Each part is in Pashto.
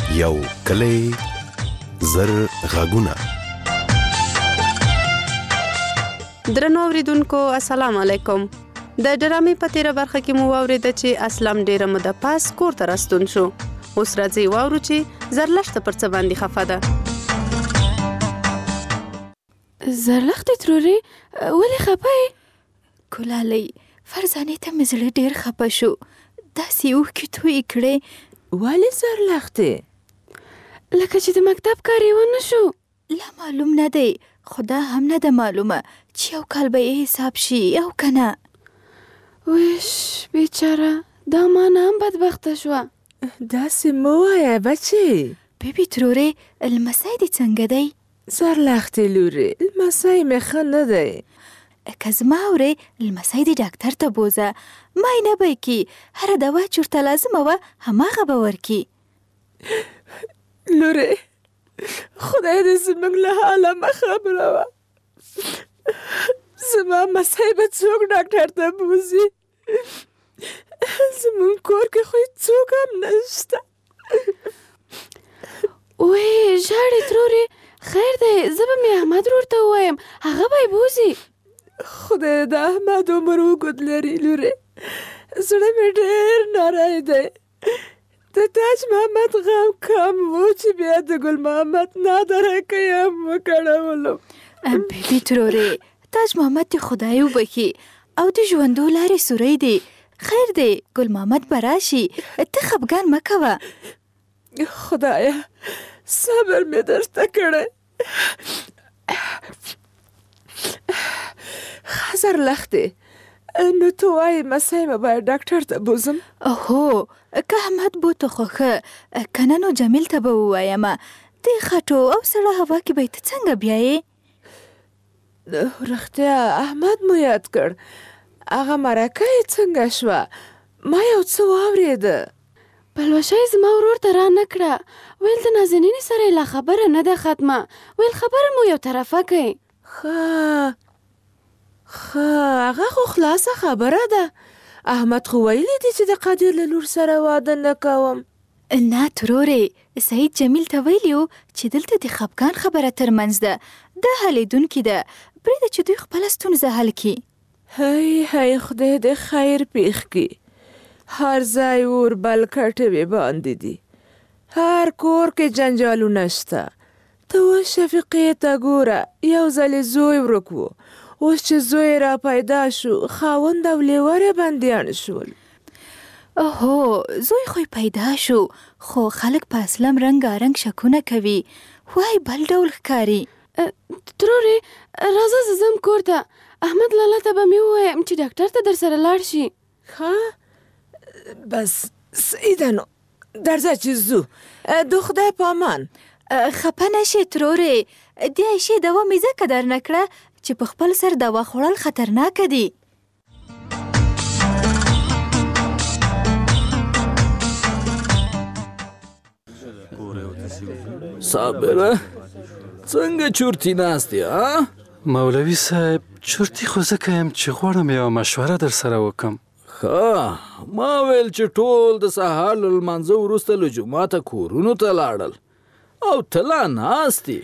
یو کلی زر غږونه. درنو اوریدونکو السلام علیکم. د ډرامې په تیره برخه کې مو واورېده چې اسلم ډیره موده پاس کور ته راستون شو. اوس راځي واورو چې زرلښته پر څه باندې خفه ده. زرلښتې ترورې ولې خفه یې؟ ګلالۍ فرزانې ته مې زړه ډېر خفه شو. داسې اوښکې تویې کړې. ولې زرلښتې؟ لکه چې د مکتب کار یې ونه شو. لا معلوم نه دی، خو دا هم نه ده معلومه چې یو کال به یې حساب شي او که نه. ویش بیچاره دا مانا هم بدبخته شوه. داسې مه وایه بچې. بیبي ترورې لمسی دې څنګه دی؟ زرلښتې لورې لمسی مې ښه نه دی. که زما اورې لمسی دې ډاکټر ته بوځه، معاینه به یې کي. هره دوا چې ورته لازمه وه هماغه به ورکي. لورې خدای دې زموږ له حاله مه خبره وه. زما مسی به څوک ډاکټر ته بوځي؟ زموږ کور کې خو څوک هم نشته. وی ژاړې ترورې، خیر دی زه به مې احمد ورور ته ووایم، هغه به یې بوځي. خدای د احمد عمر اوږد لري لورې. زړه مې ډېر نری دی. د تاج محمد غم کم و چې بیا د ګل محمد نادرکۍ هم وکړولو. بیبي ترورې تاج محمد دې خدای وبخي او د ژوندو لارې سوری دی. خیر دی ګل محمد به راشي، ته خفګان مه کوه. خدایه صبر مې درته کړی. زرلښتې نو ته وایې مسی مې باید ډاکټر ته بوځم؟ هو که احمد بوته خو ښه، که نه نو جمیل ته به ووایمه. دې خټو او سړه هوا کې به یې ته څنګه بیایې؟ رښتیا احمد مو یاد کړ. هغه مرکه یې څنګه شوه؟ ما یو څه واورېده. پلوشه یې زما ورور ته را نه کړه. ویل د نازنینې سره یې لا خبره نه ده ختمه. ویل خبره مو یو طرفه کوي. ښه هغه خو خلاصه خبره ده. احمد خو ویلی دی چې د قادر له لور سره واده نه کوم. نه ترورې، سعید جمیل ته ویلي و چې دلته د خفګان خبره ترمنځ ده، دا حلیدونکې ده. پرېږده چې دوی خپله ستونزه حل کړي. هی خدای دې خیر پېښ کړي. هر ځای اور بل کټوې باندې دي. هر کور کې جنجالونه شته. ته اوس شفیقې ته ګوره، یو ځل یې زوی ورک و. اوس چې زوی را پیدا شو خاوند او لیوره بندیان شول. اوهو زوی خو پیدا شو، خو خلک په اسلم رنګارنګ شکونه کوي. وای بل ډول ښکاري. ترورې راځه زه ځم کور ته. احمد لالا ته به مې ووایم چې ډاکټر ته در سره لاړ شي. ښه بس سیده نو درځه چې ځو. د خدای په امان. خپه نشې ترورې، دې عایشې دوا مې ځکه در نه کړه چې په خپل سر دوا خوړل خطرناکه دي. صابره څنګه چورتي ناست یې؟ مولوي صاحب چورتي خو ځکه یم چې غواړم یوه مشوره در سره وکم. ښه ما ویل چې ټول د سهار له لمانځه وروسته له جوماته کورونو ته لاړل او ته لا ناست یې.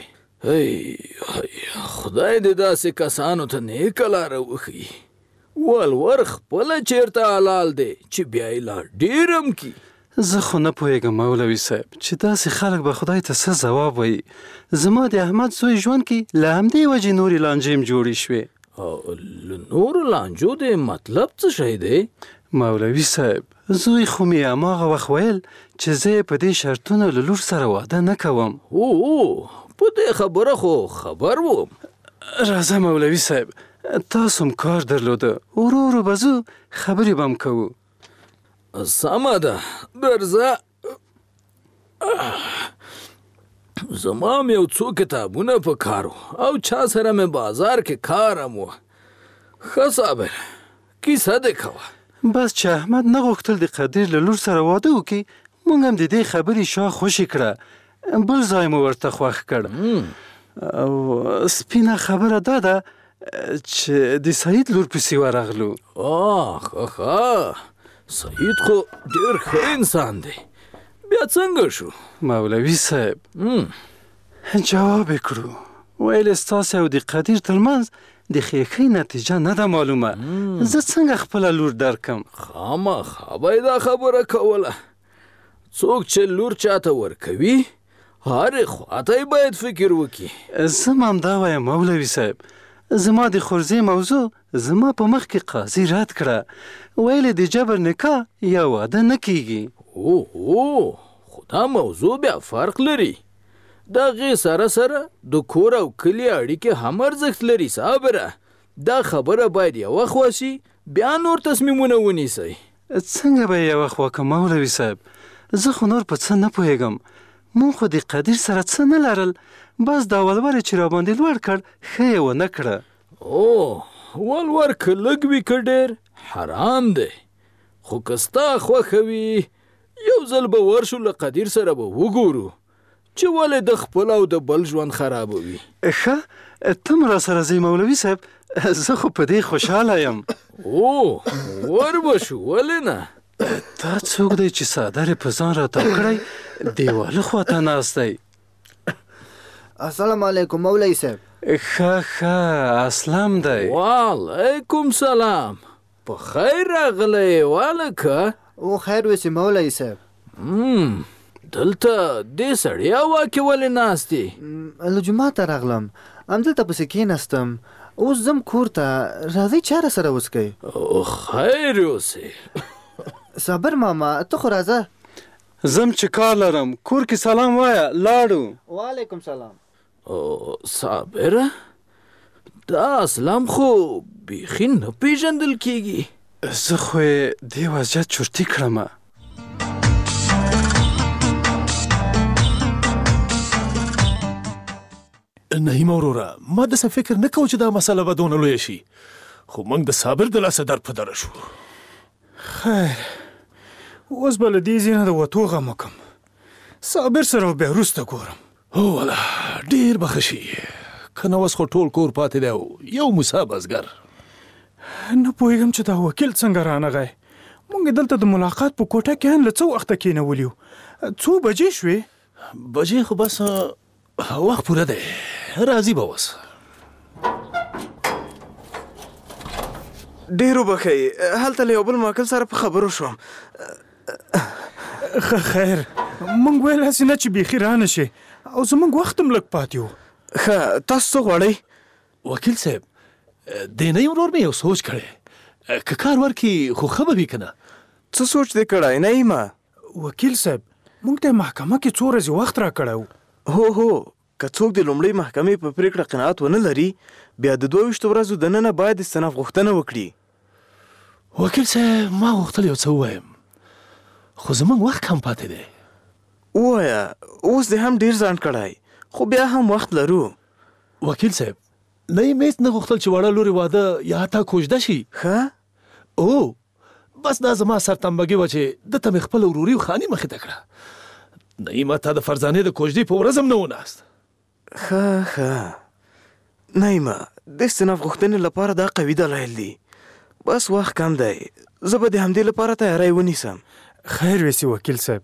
خدای دې داسې کسانو ته نیکه لاره وښیي. ولور خپله چېرته حلال دی چې بیا یې لا ډېرم کي. زه خو نه پوهېږم مولوي صاحب چې داسې خلک به خدای ته څه ځواب وایي. زما د احمد زوی ژوند کې له همدې وجې نورې لانجې هم جوړې شوې. له نورو لانجو دې مطلب څه شی دی؟ مولوي صاحب زوی خو مې هماغه وخت ویل چې زه یې په دې شرطونو له لور سره واده نه کوم. په دې خبره خو خبر وم. راځه مولوي صاحب تاسو هم کار درلوده، ورو ورو به ځو خبرې به هم کوو. سمه ده درځه. زما هم یو څو کتابونه په کار و او چا سره مې بازار کې کار هم و. ښه صابر کیسه دې کوه. بس چې احمد نه غوښتل د قادر له لور سره واده وکړي، موږ هم د دې خبرې شا خوشې کړه، بل ځای مو ورته خوښ کړ. او سپینه خبره دا ده چې د سعید لور پسې ورغلو. ښه سعید خو ډېر ښه انسان دی. بیا څنګه شو؟ مولوي صاحب جواب یې کړو، ویل ستاسې او د قدیر ترمنځ د ښیښۍ نتیجه نه ده معلومه، زه څنګه خپله لور درکم؟ خامخا به یې دا خبره کوله. څوک چې لور چاته ورکوي هرې خواته یې باید فکر وکړي. زه هم همدا وایم مولوي صاحب، زما د خورزې موضوع زما په مخ کې قاضي رد کړه، ویل د جبر نکاح یا واده نه کیږي. خو دا موضوع بیا فرق لري. د هغې سره سره د کور او کلي اړیکې هم ارزښت لري. صابره، دا خبره باید یوه خوا شي، بیا نور تصمیمونه ونیسئ. څنګه به یې یوه خوا کړم مولوي صاحب؟ زه خو نور په څه نه پوهېږم. مونږ خو د قدیر سره څه نه لرل، بس دا ولور چې راباندې لوړ کړ ښه یې ونه کړه. ولور که لږ وي که ډېر حرام دی، خو که ستا خوښه وي یو ځل به ورشو له قدیر سره به وګورو چې ولې د خپل او د بل ژوند خرابوي. ښه ته م راسره ځئ مولوي صاحب، زه خو په دې خوشحاله یم. ور به شو، ولې نه؟ دا څوک دی چې څادر یې په ځان راتاو کړی دیواله خواته ناست دی؟ السلام علیکم مولوي صاحب. ښه اسلام دی. وعلیکم سلام، په خیر راغلی والکه. خیر وسې مولوي صاحب. دلته دې سړی هوا کې ولې ناست یې؟ له جومات ته راغلم، همدلته پسې کېناستم، اوس ځم کور ته، راځئ چا راسره وڅکئ. خیر اوسې. صابر ماما ته خو راځه. زم چې کار لرم، کور کې سلام وایه، لاړو. وعلیکم سلام. صابره، دا اسلام خو بیخي نه پیژندل کېږي. زه خو یې دې وضعیت چرتي کړمه. نهیمه وروره، ما داسې فکر نه کوم چې دا مسله به دونه لویه شي، خو موږ د صابر د لاسه در په دره شو. خیر، اوس به له دې ځایه د وتو غم وکړم، صابر سره بیا وروسته ګورم. والا ډېر به ښه شي، که نه اوس خو ټول کور پاتې دی او یو موسی بزګر. نه پوهېږم چې دا وکیل څنګه رانغی. موږ دلته د ملاقات په کوټه کې له څه وخته کېنولي وو. څو بجې شوې؟ بجې خو بس وخت پوره دی، راځي به اوس. ډېر وبښئ، هلته له یو بل ماکل سره په خبرو شوم. خیر، موږ ویل هسې نه چې بیخي رانه شي او زموږ وخت هم لږ پاتې و. ښه، تاسو څه غواړئ؟ وکیل صاحب، دینۍ ورور مې یو سوچ کړی، که کار ورکړي خو ښه به وي که نه؟ څه سوچ دې کړی نعیمه؟ وکیل صاحب، موږ ته محکمه کې څو ورځې وخت را کړی و. هو که څوک د لومړۍ محکمې په پریکړه قناعت ونه لري، بیا د 22 ورځو دننه باید استناف غوښتنه وکړي. وکیل صاحب، ما غوښتل یو څه ووایم، خو زموږ وخت کم پاتې دی. ووایه، اوس دې هم ډېر ځان کړی، خو بیا هم وخت لرو. وکیل صاحب، نه یې هېڅ نه غوښتل چې وړه لورې واده یا حتی کوژده شي. ښه؟ بس دا زما سرتنبګي وه چې دته مې خپله وروري او خاني مخې ته کړه. نعیمه، تا د فرزانې د کوژدې په ورځ هم نه و ناست. ښه نعیمه، د استناف غوښتنې لپاره دا قوي دلایل دي، بس وخت کم دی، زه به د همدې لپاره تیاری ونیسم. خیر ویسي وکیل صاحب.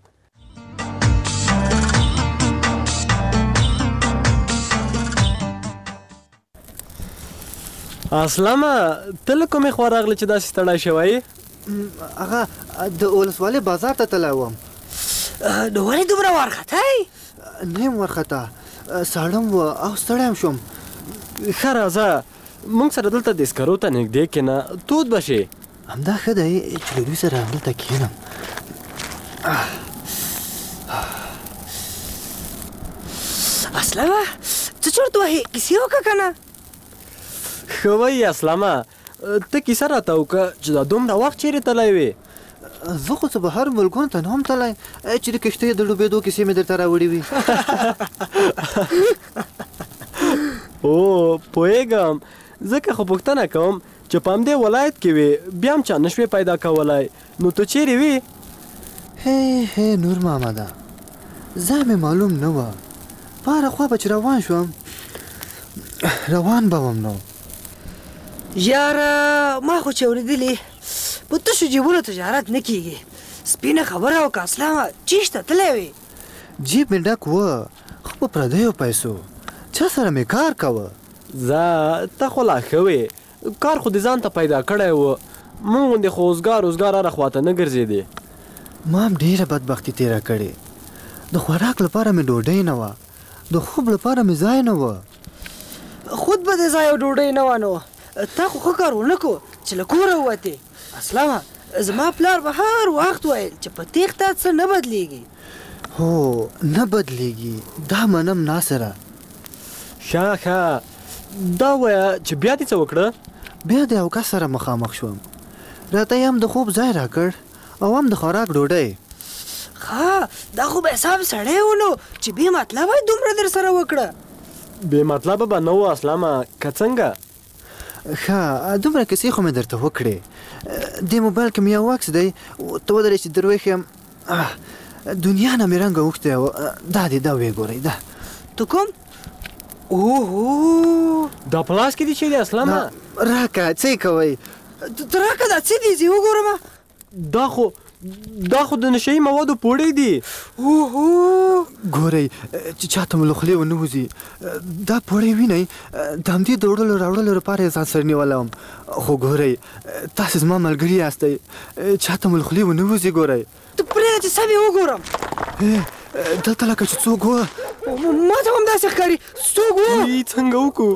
اسلامه، ته له کومې خوا راغلې چې داسې ستړی شوی؟ هغه د ولسوالۍ بازار ته تللی وم. نو ولې دومره وارخطی؟ نه یم وارخطا، ساړه و او ستړی هم شوم. ښه راځه، موږ سره دلته د سکرو ته نږدې کښېنه، تود به شي. همدا ښه دی چې له دوی سره همدلته کښېنم. اسلامه، څه چرت وهې؟ کیسې وکړه که نه؟ ښه وایي اسلامه، ته کیسه راته وکړه چې دا دومره وخت چیرې تللی وې؟ زه خو څه بهر ملکونو ته نه هم تللی چې د کښتۍ د ډوبېدو کیسې مې درته راوړې وي. پوهېږم، ځکه خو پوښتنه کوم چې په همدې ولایت کې وې، بیا هم چا نه شوې پیدا کولی، نو ته چیرې وې؟ هی نور محمده، ځای مې معلوم نه وه، په هره خوا به چې روان شوم روان به وم. نو یاره، ما خو چې اورېدلې په تشو جیبونو تجارت نه کېږي، سپینه خبره وکړه اسلامه چیشته تللی وې جیب مې ډک و خو په پردیو پیسو چا سره مې کار کوه زه ته خو لا ښه وې کار خو دې ځان ته پیدا کړی و مونږ غوندې خو اوزګار هره خواته نه ګرځېدې ما هم ډېره بدبختي تېره کړې د خوراک لپاره مې ډوډۍ نه وه د خوب لپاره مې ځای نه وه خود به دې ځای او ډوډۍ نه وانه تا خو ښه کار ونه کړو چې له کوره ووتې اسلامه زما پلار به هر وخت ویل چې په تېښته څه نه بدلیږي هو نه بدلیږي دا منم ناصره ښه دا وایه چې بیا دې څه وکړه بیا د یو کس سره مخامخ شوم راته یې هم د خوب ځای راکړ او هم د خوراک ډوډۍ ښه دا خو به حساب سړی و نو چې بې مطلبه یې دومره در سره وکړه بې مطلبه به نه و اسلامه که څنګه ښه دومره کیسې خو مې درته وکړې دې موبایل کې مې یو عکس دی ته ودرې چې در وښیم دنیا نه مې رنګ اوښتی و دا دې دا ویې ګورئ دا ته کوم اوهو دا په لاس کې دي چې دی اسلامه راکه څه یې کوئ ته راکه دا څه دي زه وګورم دا خو د نشهیي موادو پوړې دي اوهو ګورئ چې چاته مو له خولې ونه وځي دا پوړې وینئ د همدې د وړلو راوړلو لپاره یې ځان سره نیولی وم خو ګورئ تاسې زما ملګري یاستئ چاته مو له خولې ونه وځي ګورئ ته پرېږده چې سم یې وګورم دلته لکه چې څوک وه ما ته هم داسې ښکاري څوک وه څنګه وکړو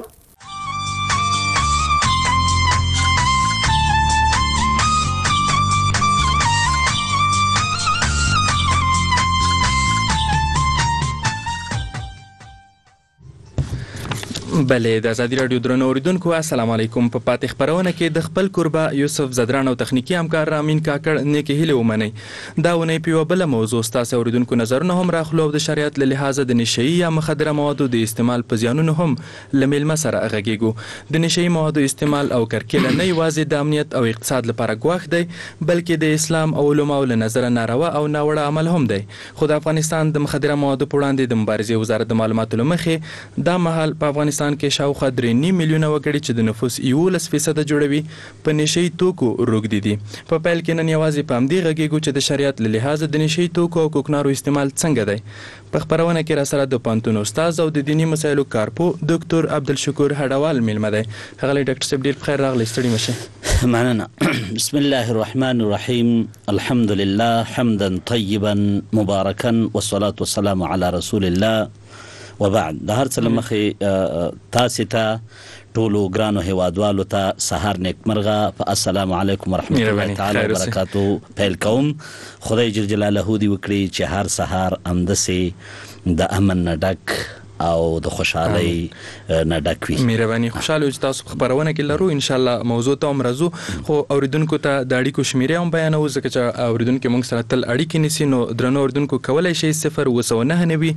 بله د ازادي راډیو درنو اوریدونکو السلام علیکم په پاتې خبرونه کې د خپل کوربه یوسف زدران او تخنیکی همکار رامین کاکړ نیکه هیله ومني دا ونې په یو بل موضوع تاسو اوریدونکو نظرونه هم راخلو د شریعت له لحاظه د نشئی یا مخدره موادو د استعمال په زیانونو هم لمیل مسره غږیږو د نشئی موادو استعمال او کرکله نه یوازې د امنیت او اقتصاد لپاره ګواښ دی بلکې د اسلام او علماء له نظر ناروا او ناوړه عمل هم دی خو د افغانستان د مخدره موادو په وړاندې د مبارزې وزارت د معلوماتو لمخې دا مهال په افغانستان کې شاوخوا 3.9 میلیونه وګړي چې د نفوس 11% جوړوي په نشئی توکو روږدي دي په پیل کې نن یوازې په همدې غږیږو چې د شریعت له لحاظه د نشئی توکو او کوکنارو استعمال څنګه دی په خبرونه کې را سره د پانتون استاد او د دینی مسایلو کارپو ډاکټر عبدالشکور هډوال میلمه دی هغه ډاکټر صاحب ډیر بخیر راغلی ستړي مشه مننه بسم الله الرحمن الرحیم الحمد لله حمدا طیبا مبارکا والصلاة والسلام على رسول الله وبعد د هر څه لمخې تاسې ته ټولو ګرانو هیوادوالو ته سهار نیکمرغه السلام علیکم ورحمت الله تعالی وبرکاتو پیل کوم خدای جل جلاله دې وکړي چې هر سهار همداسې د امن نه ډک او د خوشحالۍ نه ډک وي مهرباني خوشاله چې تاسو خبرونه کې لرو ان شاء الله موضوع ته هم راځو خو اوریدونکو ته د اړیکو شمیرې هم بیانو ځکه چې اوریدونکو موږ سره تل اړیکې نیسي نو درنو اوریدونکو کولای شي 0 209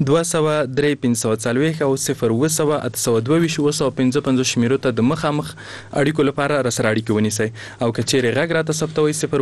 203 او 0 2 شمیرو ته د مخامخ اړیکو لپاره را سره اړیکه ونیسئ او که چیرې غږ راته ثبتوي 0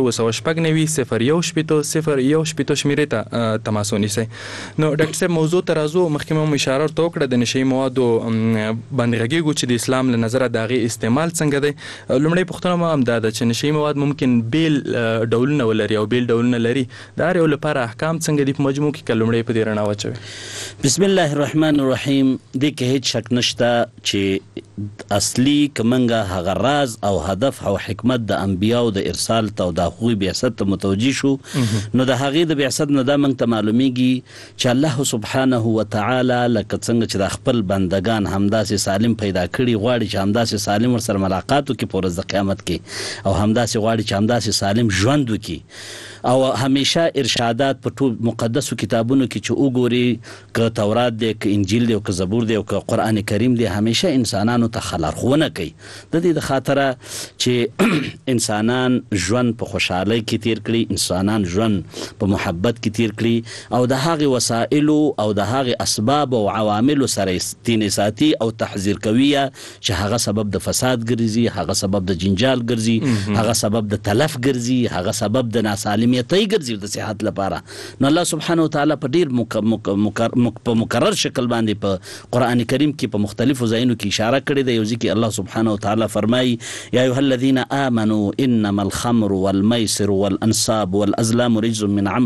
شمیرې ته تماس ونیسئ نو ډاکټر صاحب موضوع ته راځو مخکې اشاره توکړه د نشئی موادو باندې غږیږو چې د اسلام له نظره د هغې استعمال څنګه دی لومړی پوښتنه مو هم دا ده چې نشئی مواد ممکن بیل ډولونه ولري او بیل ډولونه لري د هر یو لپاره احکام څنګه دي په مجموع کې که لومړی په دې رڼا واچوي بسم الله الرحمن الرحیم دې کې هیڅ شک نشته چې اصلي که موږ هغه راز او هدف او حکمت د انبیاو د ارسال ته او د هغوی بعثت ته متوجه شو نو د هغې د بعثت نه دا موږ ته معلومیږي چې الله سبحانه وتعالی لکه څنګه چې د خپل بندگان همداسې سالم پیدا کړي غواړي چې همداسې سالم ورسره ملاقات وکړي په ورځ د قیامت کې او همداسې غواړي چې همداسې سالم ژوند وکړي او همیشه ارشادات په ټول مقدسو کتابونو کې چې وګوري که تورات دی که انجیل دی او که زبور دی او که قرآن کریم دی همیشه انسانانو ته خلارښوونه کوي د دې د خاطره چې انسانان ژوند په خوشحالۍ کې تیر کړي انسانان ژوند په محبت کې تیر کړي او د هغې وسایلو او د هغې اسباب او عواملو سره تینې ساتي او تحذیر کوي چې هغه سبب د فساد ګرځي هغه سبب د جنجال ګرځي هغه سبب د تلف ګرځي هغه سبب د ناسالم سالمیتۍ ګرځي د صحت لپاره. نو الله سبحانه وتعالی په ډیر مکرر شکل باندې په قرآن کریم کې په مختلفو ځایونو کې اشاره کړې ده. یو ځکه الله سبحانه وتعالی فرمایي یا ایها الذین آمنوا انما الخمر والميسر والانصاب والازلام رجس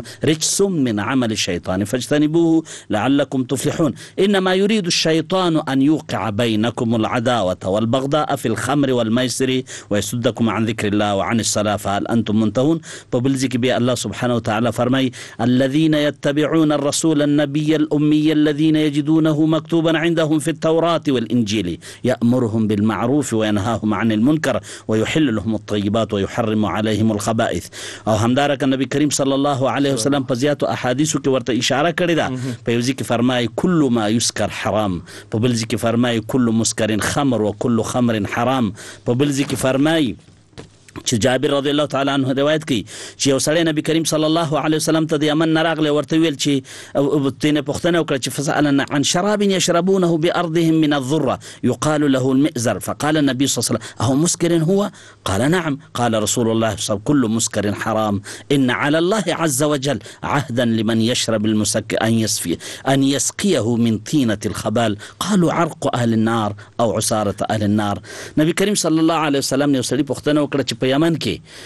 من عمل الشيطان فاجتنبوه لعلكم تفلحون. انما يريد الشيطان ان يوقع بينكم العداوة والبغضاء في الخمر والميسر ويصدكم عن ذكر الله وعن الصلاة فهل انتم منتهون. په بل ځای کې بیا الله سبحانه وتعالی فرمایي الذين يتبعون الرسول النبي الأمي الذين يجدونه مكتوبا عندهم في التوراة والإنجيل يأمرهم بالمعروف وينهاهم عن المنكر ويحل لهم الطيبات ويحرم عليهم الخبائث. او همدارک نبی کریم صلی الله علیه وسلم په زیاتو احادیثو کې ورته اشاره کړې ده. په یو ځای کې فرمایي كل ما يسكر حرام، په بل ځای کې فرمایي كل مسكر خمر وكل خمر حرام، په بل ځای کې فرمایي چې جابر رضی الله تعالی عنه روایت کوي چې یو سړی نبی کریم صلی الله علیه وسلم ته د یمن نه راغلی، ورته ویل چې تینه پوښتنه وکړه چې فسألنا عن شراب يشربونه بأرضهم من الذرة يقال له المئزر فقال النبي صلى الله عليه وسلم أهو مسكر هو؟ قال نعم. قال رسول الله صلى الله عليه وسلم كل مسكر حرام إن على الله عز وجل عهدا لمن يشرب المسكر أن يسقيه من طينة الخبال قالوا عرق أهل النار أو عصارة أهل النار. نبی کریم صلی الله علیه وسلم یو سړي پوښتنه وکړه چې په یمن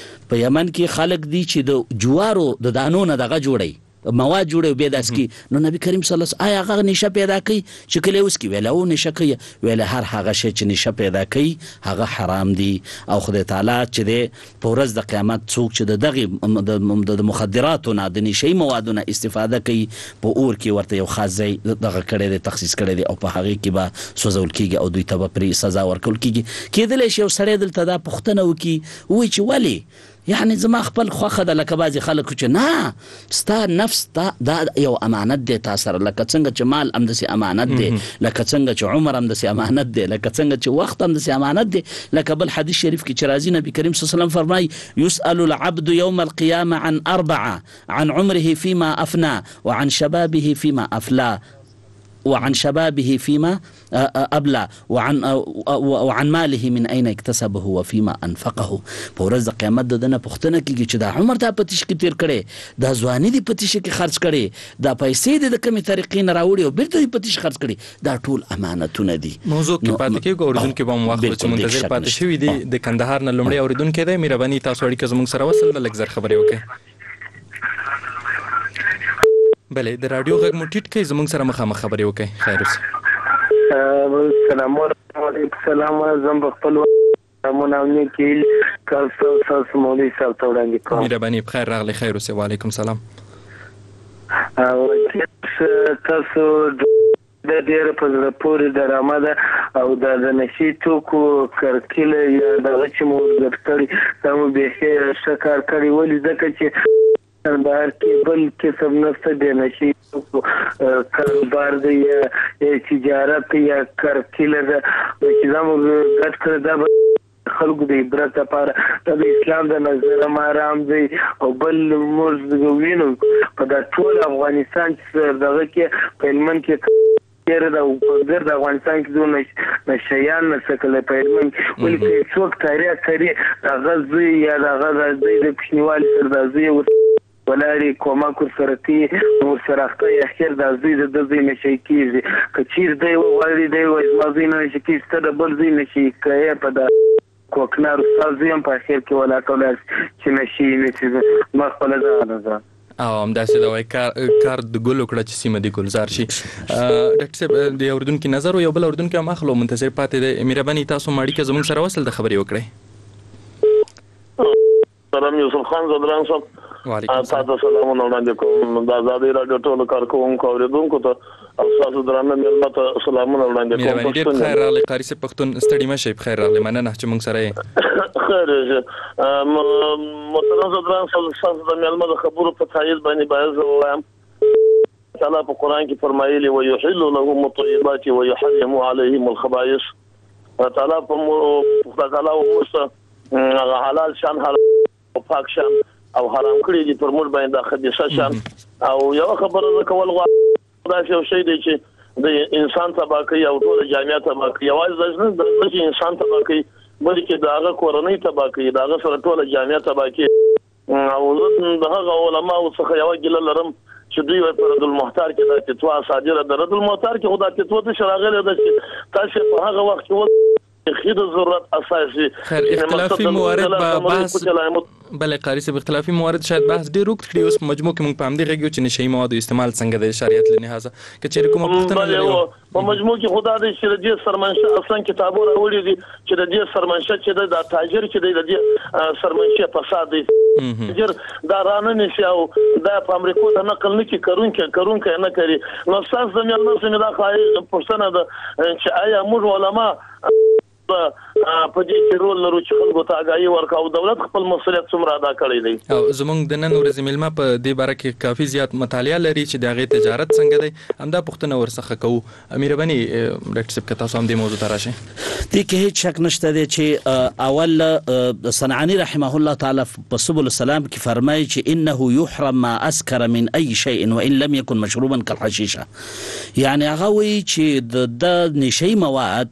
کې خلک دي چې د جوارو د دانو نه دغه جوړي مواد جوړي به داس کی. نو نبی کریم صلی الله علیه وسلم آیا هغه نشه پیدا کوي چې کله اوس کی ویل او نشه کوي؟ ویل هر هغه شی چې نشه پیدا کوي هغه حرام دي. او خدای تعالی چې د پورز د قیامت څوک چې دغه د مخدراتو نه د نشي موادونو استفاده کوي په اور کې ورته یو خاص ځای دغه کړي د تخصیص کړي دي او په هغه کې به سوزول کیږي او دوی ته به پرې سزا ورکول کیږي. کېدل شي یو سړی دلته دا پوښتنه وکي وای چې ولی یعنی زما خپل خوخه د لکه بعضې خلکو چې نه ستا نفس دا یو امانت دی تا سره، لکه څنګه چې مال همداسې امانت دی، لکه څنګه چې عمر همداسې امانت دی، لکه څنګه چې وخت همداسې امانت دی. لکه بل حدیث شریف کې چې راځي نبی کریم صلی الله علیه وسلم فرمایي يسأل العبد يوم القيامة عن 4 عن عمره فيما أفنى وعن شبابه فيما أفلى وعن شبابه فيما أبلى وعن ماله من أين اكتسبه وفيما أنفقه. په ورځ د قیامت دنه پوښتنه کیږي چې دا عمر ته پتیش کې تیر کړي، دا ځواني دی پتیش کې خرج کړي، دا پیسې د کومې طریقې نه راوړي او بیرته پتیش خرج کړي، دا ټول امانتونه دي. موضوع کې پاتې کېږو. اوریدونکو به مو وخت چې منتظر پاتې شوي دي. د کندهار نه لومړی اوریدونکی دی مهرباني تاسو اړیکه زموږ سره وصل د لږ زر خبرې وکړئ. بله د رادیو غږ مو ټیټ کړئ، زموږ سره مخامخ خبرې وکړئ. خیر اوسه. السلام علیکم. زم په خپل مونږ کې تاسو مولوي صاحب ته وړاندې کوم. مهرباني بخیر راغلی. خیر اوسه. وعلیکم سلام. تاسو د ډېر په زړه پورې ډرامه ده او د نشي توکو کرکیله یا دغه چې مو ورګډ کړي دا مو بیخي ښه کار کړی. ولې ځکه چې کاروبار کې بل قسم نفسه د نشي کاروبار دی یا تجارت یا کرکیله ده چې دا مو ګډ کړی دا خلکو د عبرت لپاره د اسلام د نظر حرام دی. او بل موږ وینو په دا ټول افغانستان چې دغه کې په هلمند کې دا وګور د افغانستان کې دوه نشيان نسکله په هلمند ولې څوک تاریخ کوي هغه زی یا هغه د پښنیوال سره د زی ولاري کومه کو سره کې نو سره اخر د زی د زی نشي کیږي کچیر دی وړي دی وځي نه شي کیسته د بل زی نشي کوي په دا کوکنار سازیم په اخر کې ولا کولای چې نشي نه چې ما خپل ځان او همداسې دا وایي کار د ګل وکړه چې سیمه دې ګلزار شي. ډاکټر صاحب د اردوونکي نظر او یو بل اردوونکي هم اخلو منتظر پاتې دی. مهرباني تاسو ماړیکه زموږ سره وصل د خبرې وکړئ. سلام یوسف خان زدران صاحب. وعلیکم تاسو سلامونه وړاندې کوم. د آزادۍ راډیو ټولو کارکوونکو اوریدونکو ته او تاسو درانه مېلمه ته سلامونه وړاندې کوم. مهرباني ډېر بخیر راغلی قاري صاحب پښتون ستړي مه شئ. بخیر راغلی مننه چې موږ سره یې. خیر محترم زدران صاحب تاسو د مېلمه د خبرو په تایید باندې باید زه ووایم تعالی په قرآن کې فرمایلی ويحل لهم الطيبات ويحرم عليهم الخبائث. تعالی په تعالی ومسته حلال شان او پاک شان او حرام کړی دي پر موږ باندې د خبيثه شان. او یو خبره کول غواړم دا یو شی دی چې د انسان تباہ کوي او ټول جامعه تباہ کوي. یوازې نه د انسان تباہ کوي بلکې داغه کورنۍ تباہ کوي، داغه سره ټول جامعه تباہ کوي. او د هغه علماء څخه یو ګیله لرم چې دوی په رد المحتار کې د فتوا صادره د رد المحتار کې خدای فتوا ته شراغله ده چې تاسو په هغه وخت کې خید ضرورت اساسي خیر اختلافي موارد به بحث بل قاری صاحب اختلافي موارد شاید بحث ډیر وخت کړی اوس په مجموع کې موږ په همدې غږیو چې نشي مواد استعمال څنګه د شریعت لنهازه کچې کومه پوښتنه لري په مجموع کې خدا دې چې د سرمنشه اصلا کتابو راوړي دي چې د سرمنشه چې د تاجر چې د سرمنشه فساد دي تاجر دا رانه نشي او د امریکا ته نقل نه کی کارونکې نه کوي نو تاسو زموږ نو سمې دا خای پوښتنه ده چې آیا موږ علما په دې کې رول لرو چې خلکو ته آگاهي ورکاو دولت خپل مسؤلیت څومره ادا کړی دی او زمونږ د نن ورځې ملما په دې باره کې کافي زیات مطالعه لري چې د هغې تجارت څنګه دی همدا پوښتنه ورڅخه کوو مهرباني ډاکټر صاحب که تاسو هم دې موضوع ته راشئ دې کې هیڅ شک نشته دی چې اول صنعاني رحمه الله تعالی په سبل السلام کې فرمایي چې انه يحرم ما اسكر من اي شيء وان لم يكن مشروبا كالحشيشه یعنی هغه وایي چې د نشي مواد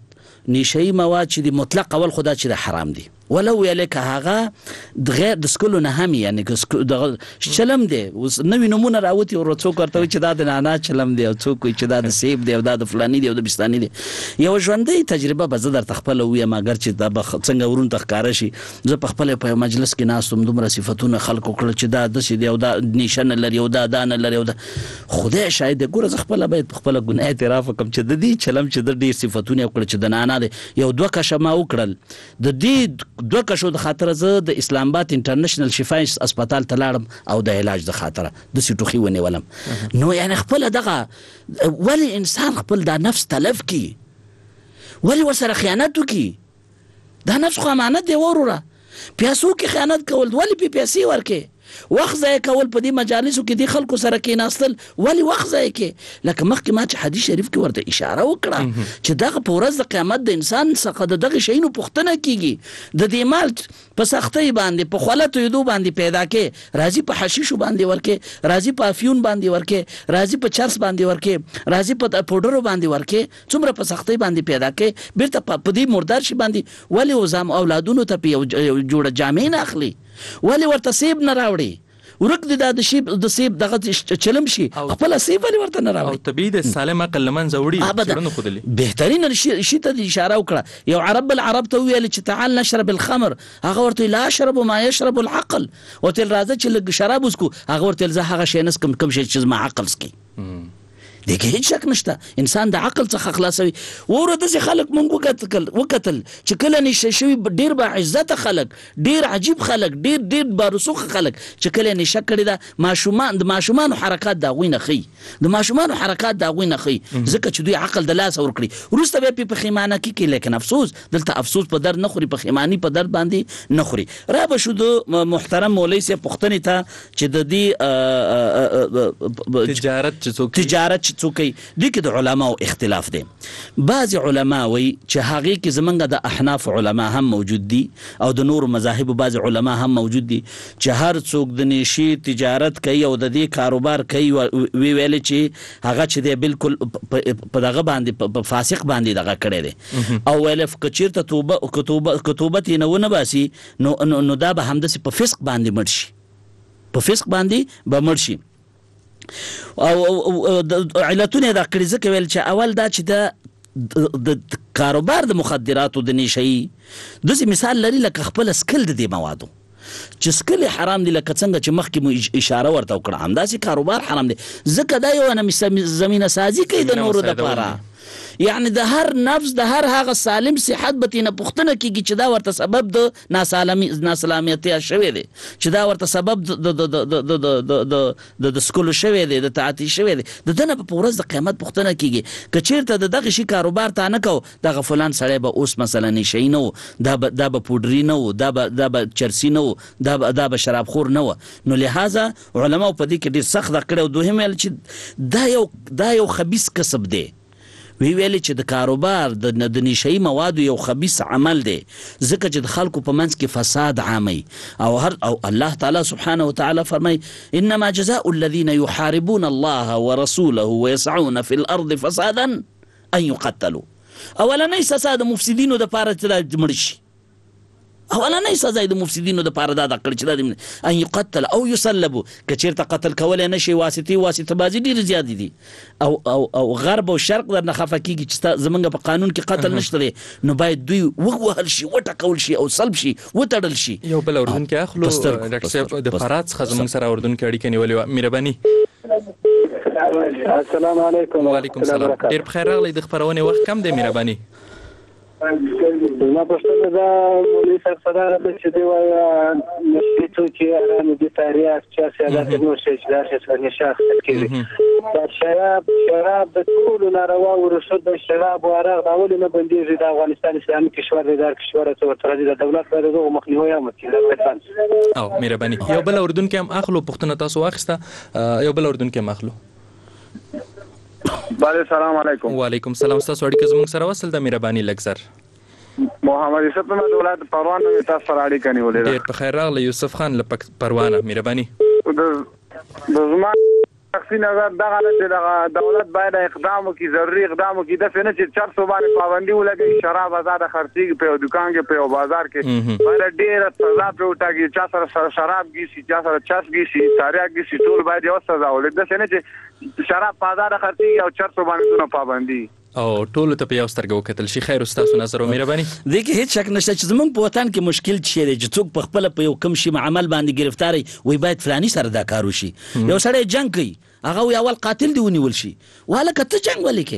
چې د مطلق اول خدا چې د حرام دي ولو یلک هغه د غیر د سکولو نه هم یعنی د چلم دی نوې نمونه راوتی او څوک ورته چې دا د نانا چلم دی او څوک چې دا د سیب دی او دا د فلانی دی او د بستانی دی یو ژوندۍ تجربه به زه درته خپله ویم اگر چې دا څنګه ورون ته ښکاره شي زه په خپله په مجلس کې ناست وم دومره صفتونه خلکو کړل چې دا داسې دی او دا نیشه نه لري او دا نه لري او دا خدای شاید ګوره زه خپله باید په خپله ګناه اعتراف وکړم چې د دې چلم چې د ډېر صفتونه یې وکړل چې د نانا دی یو دوه کشه ما وکړل د دې دوه کشو د خاطر زه د اسلام آباد انټرنیشنل شفای هسپتال ته لاړم او د علاج د خاطر د سټوخي ونیولم نو یعنی خپل دغه ولی انسان خپل د نفس تلف کی ولی ورسره خیانت وکي دا نفس خو امانت دی وروره پیاسو کې خیانت کول ولی پیسې ورکې وخت ضایع کول په دې مجالسو کې د خلکو سره کېناستل ولی وخت ضایع کې لکه مخکې ما چې حدیث شریف کې ورته اشاره وکړه چې دغه په ورځ د قیامت د انسان څخه د دغه شیانو پوښتنه کیږي د دې مال په سختۍ باندې په خولتو یدو باندې پیدا کې راځي په حشیشو باندې ورکې راځي په افیون باندې ورکې راځي په چرس باندې ورکې راځي په پودرو باندې ورکې څومره په سختۍ باندې پیدا کې بیرته په دې مردار شي باندې ولی وزام اولادونو ته یو جوړه جامې نه اخلي ولی ورته سیب نه راوړي ورک د سیب دغه چلم شي خپل سیب ولی ورته نه راوړي او طبيعي د سالم عقل لمن زوري څرنه خودلی بهترین شي ته اشاره وکړه یو العرب ته ویل چې تعال نشرب الخمر هغه ورته لا اشرب ما يشرب العقل وتل راځه چې لږ شراب وسکو هغه ورته زه هغه شي نس کوم شي چې ما عقل سکي دغه هیڅ شک نشته انسان د عقل څخه خلاصوي ورته چې خلک مونږ وکتل چې کله نشه شوی ډیر با عزت خلک ډیر عجیب خلک ډیر بارسوخ خلک چې کله نشه کړی دا ماشومان حرکات دا غوینه خي د ماشومان حرکات دا غوینه خي ځکه چې دوی عقل د لاس ور کړی ورسته به په خیمانه کې لیکن افسوس دلته افسوس په در نه خوري په خیمانی په در باندې نه خوري را به شو د محترم مولوی سي پښتنې ته چې د دې تجارت څوکي د کې د علماو اختلاف دي بعض علما وي چې هغه کې زمونږ د احناف علما هم موجود دي او د نور مذاهب بعض علما هم موجود دي چې هر څوک د نشي تجارت کوي او د دې کاروبار کوي وی ویل چې هغه چې دی بالکل په دغه باندې په فاسق باندې دغه کړی دی او ویل کچیر ته کتوبت نه ونه باسي نو دا به همداسې په فسق باندې مړ شي په فسق باندې به مړ شي او علتونه دا کړي ځکه ویل چې اول دا چې د کاروبار د مخدراتو د نشي داسې مثال لري لکه خپل سکل د دې موادو چې سکل حرام دي لکه څنګه چې مخکې مو اشاره ورته وکړه همداسې کاروبار حرام دي ځکه دا یو زمینه سازي کوي د نورو دپاره یعنی د هر نفس د هر هغه سالم صحت به تینه پوښتنه کیږي چې دا ورته سبب د ناسلامتیا شوی دی چې دا ورته سبب د سکولو شوی دی د تعاطي شوی دی د دنه په ورځ د قیامت پوښتنه کیږي که چیرته د دغه شي کاروبار ته نه کو دغه فلان سړی به اوس مثلا نشي نه دا به پودري نه دا به چرسي نه دا به شرابخور نه نو لہذا علما په دې کې ډیر سخت کړي او دوهم ویل چې دا یو خبيث کسب دی وی ویلي چې د کاروبار د نشي موادو یو خبيث عمل دی ځکه چې د خلکو په منځ کې فساد عامي او الله تعالی سبحانه وتعالى فرمای انما جزاء الذين يحاربون الله ورسوله ويسعون في الارض فسادا ان يقتلوا اولا نه فساد مفسدين د پاره چې مړ شي اولنۍ سزا د مفسدینو د پاره دا کړ چې دا ان یقتل او یصلب کچیرته قتل کولای نشي واسطه بازی ډیر زیات دي او غرب او شرق درنه خفه کیږي چې زمونږ په قانون کې قتل نشته نو باید دوی وغوهل شي وټکول شي او صلب شي وتړل شي. یو بل اردن کې اخلو ډاکټر صاحب د فرات څخه زمونږ سره اردن کې اړیکه نیولې مهرباني. السلام علیکم. وعلیکم السلام. ډیر بخیر راغلی. د خبرونه وخت کم دی مهرباني. ما پښتنه دا مولوی صاحب صدر د چې دی وای نشته چې ارامه دي تاریخ چې سیاست نو شي چې دا څه شخص کېږي دا شراب د ټول ناروا او رشد د شراب او عرق راول نه بنديږي د افغانستان اسلامي کشور د کشور ته تر دې د دولت لري مخنیوي هم کوي. او مهرباني. یو بل اردن کې هم اخلو پښتنه تاسو واخسته. یو بل اردن کې هم اخلو. بله سلام علیکم. وعلیکم السلام. تاسو اړیکه زموږ سره وصل د مهرباني لګزر محمد یوسف نه دولت پروانه تاسو سره اړیکه نیولې ده. ډیر په خیر راغلی یوسف خان له پروانه مهرباني. د زما شخصي نظر دغه چې دولت باید اقدام وکړي ضروري اقدام وکړي د فنه چې 400 باندې پابندي ولګي شراب آزاد خرڅي په دکان کې په بازار کې باید ډیر سزا په وټاږي چې سره شراب کیسي چې سره چاس کیسي تاریخ کیسي ټول باید یو سزا ولګي د فنه چې شراب آزاد خرڅي او 400 باندې دونه پابندي او ټول ته په یو سترګه وکتل شي. خیر تاسو نظر او مهرباني. دې کې هیڅ شک نشته چې زمونږ په وطن کې مشکل چي دی چې څوک په خپل په یو کم شي عمل باندې گرفتاری وي باید فلاني سره دا کار وشي. یو سړی جنگ کوي هغه وی اول قاتل دی ونیول شي واله کته جنگ ولې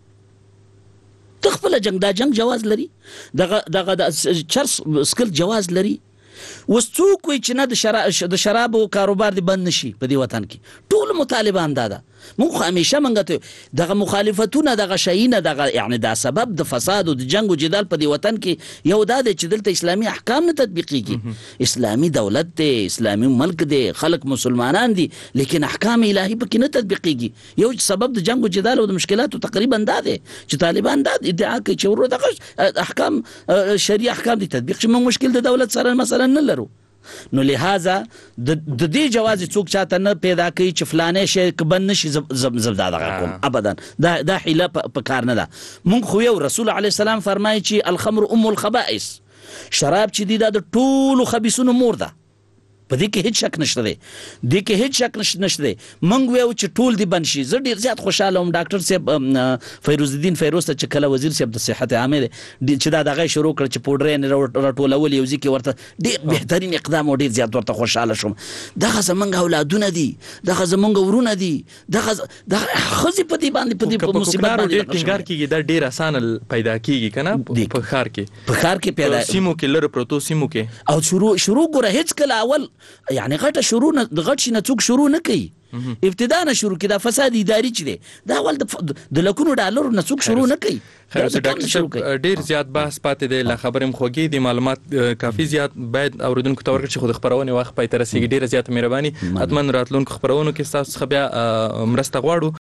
کې تخپل جنگ دا جنگ جواز لري دغه د چرس سکل جواز لري. وڅوک وي چې نه د شراب او کاروبار دی بند نشي په دې وطن کې ټول مطالبان دا مونږ همیشه منګته دغه مخالفتونه دغه شینه دغه یعنی دا سبب د فساد او د جنگ او جدال په دې وطن کې یو دا چې دلته اسلامي احکام نه تطبیقيږي. اسلامي دولت دی اسلامي ملک دی خلک مسلمانان دي لیکن احکام الهي پکې نه تطبیقيږي. یو سبب د جنگ او جدال او د مشکلاتو تقریبا دا دی چې طالبان دا ادعا کوي چې ورو دغه احکام شریعه احکام دي تطبیق چې موږ مشکل د دولت سره مثلا نه لرو. نو لہذا د دې جواز څوک چاته نه پیدا کوي چې فلانه شي کبن نشي زبداده کوم ابدا دا حیله په کار نه ده. مونږ خو یو رسول علی السلام فرمایي چې الخمر ام الخبائث شراب چې دی د ټولو خبيثونو مور ده. په دې کې هیڅ شک نشته دی. دې کې هیڅ شک نشته دی. مونږ ویو چې ټول دی بند شي. زه ډیر زیات خوشاله وم ډاکټر صاحب فیروز الدین فیروز ته چې کله وزیر صاحب د صحت عامه دی چې دا دغه شروع کړ چې پودر نه راټولول یو ځکه ورته ډیر بهترین اقدام او ډیر زیات ورته خوشاله شوم. دغه زمونږ اولادونه دي دغه زمونږ ورونه دي دغه خزي په دې باندې په دې مصیبت باندې ټینګار کیږي دا ډیر اسانه پیدا کیږي کنه په خار کې پیدا سیمو کې لره پروتو سیمو کې او شروع ګره هیڅ کله اول یعنی غټه شروع نه غټ شي نه څوک شروع نه کوي. ابتدا نه شروع کړه فساد اداري چي دي دا اول د لکونو ډالر نه څوک شروع نه کوي. خیر ډاکټر صاحب ډیر زیات بحث پاتې دی لا خبرم خوږی دی معلومات کافي زیات باید اوریدونکو ته ورکړي چې خود خبرونه وخت پای تر رسیدي. ډیر زیات مهرباني اتمن راتلونکو خبرونو کې تاسو بیا مرسته غواړو.